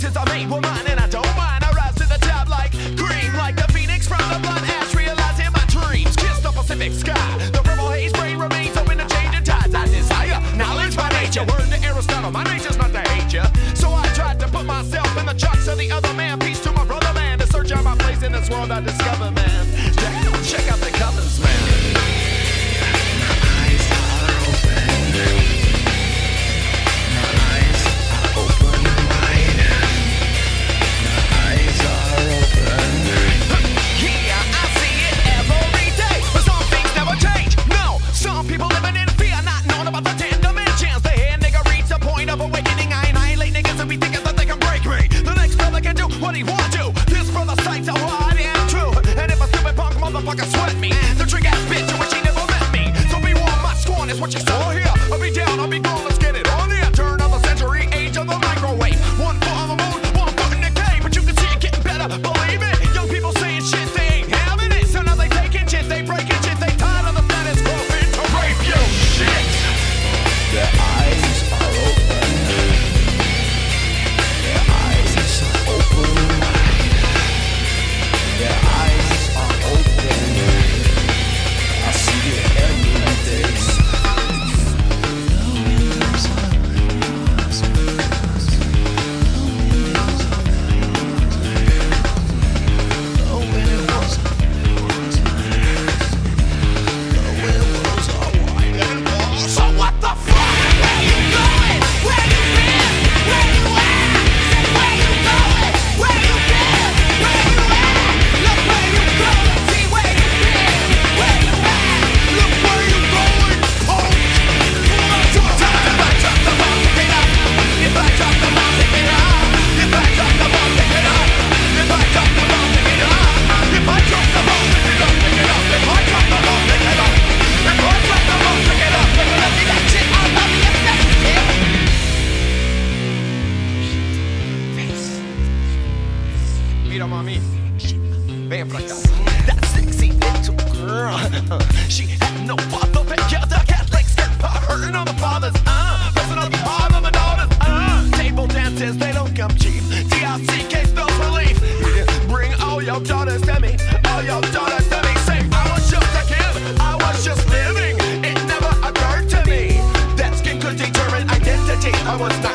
choices I made were mine, and I don't mind. I rise to the top like cream, like the phoenix from the blood ash. Realizing my dreams kiss the Pacific sky. The purple haze brain remains open to changing tides. I desire knowledge by nature. Word to Aristotle, my nature's not to hate ya. So I tried to put myself in the chucks of the other man. Peace to my brother man. To search out my place in this world I discover, man. Check out the colors, man. What he want to? This brother sight so hard and true. And if a stupid punk motherfucker sweat me, the trick ass bitch in which he never met me. So be warned, my scorn is what you saw here. I'll be down, I'll be gone, let's get it on here. Turn of the century, age of the microwave. One foot on the moon, one foot in the cave. But you can see it getting better, believe it. Young people saying shit, they ain't having it. So now they taking shit, they breaking shit, they tired of the status quo. To rape you, shit. Their eyes are open. Their eyes are open wide. Their eyes are open. I see it every day. So what the fuck? Where you going? Where you been? Where you at? Say where you going? Where you been? Where you at? Look where you going. See where you been? Where you at? Look where you going. Oh, sometimes if I drop the ball, pick it up. If I drop the ball, pick it up. If I drop the ball, pick it up. If I drop the ball, pick it up. If I drop the ball, pick it up, pick it up. If I drop the ball, pick it up. If I drop the ball, pick it up, pick it up. See that shit all over your face, kid. Mira mami, ven pra cá. That sexy little girl, she had no father figure. The Catholic skirt part hurting on the fathers. Pressing on the palm of the daughters. Table dances, they don't come cheap. DRCK spells relief. Bring all your daughters to me. All your daughters to me. Say I was just a kid. I was just living. It never occurred to me that skin could determine identity. I was not